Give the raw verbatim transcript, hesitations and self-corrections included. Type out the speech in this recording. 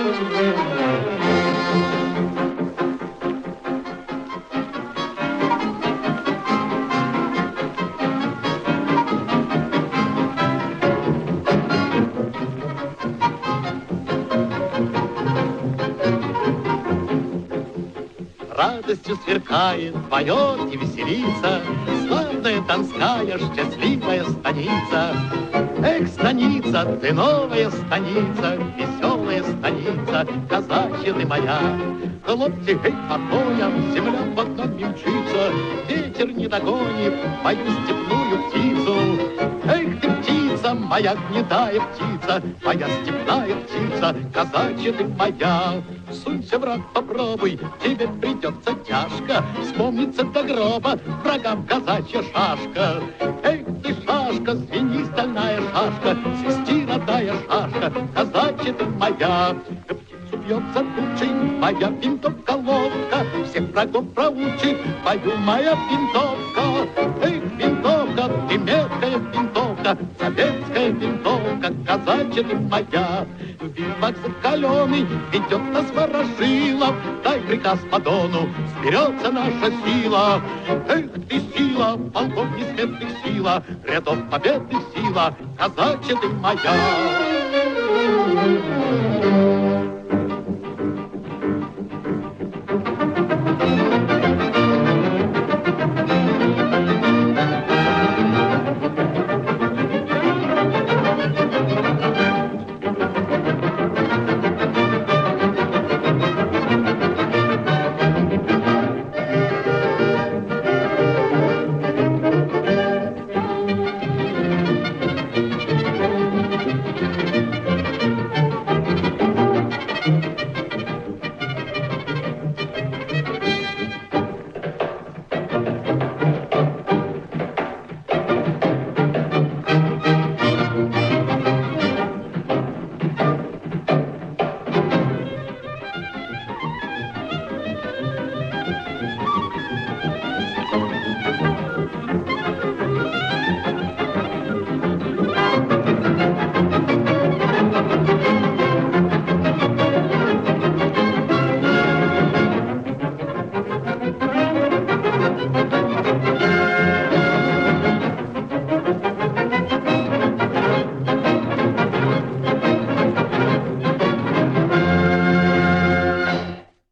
Радостью сверкает, поет и веселится славная Донская счастливая станица. Эх, станица, ты новая станица, веселая станица, казачья ты моя. Хлопцы, эй, по коням, земля под нами мчится, ветер не догонит мою степную птицу. Эх, ты птица, моя гнедая птица, моя степная птица, казачья ты моя. Сунься, брат, попробуй, тебе придется тяжко, вспомнится до гроба врагам казачья шашка. Эх, ты шашка, звени стальная шашка, свисти родная шашка, казачья ты моя. Птицу бьется тучей моя винтовка-ловка, всех врагов проучит пою моя винтовка. Эх, винтовка, ты меткая винтовка, советская винтовка, казачья ты моя. Бивак закаленный ведет нас Ворошилов, дай приказ по Дону, сберется наша сила. Эх, ты сила, полков несметных сила, рядов победных сила, казачья ты моя.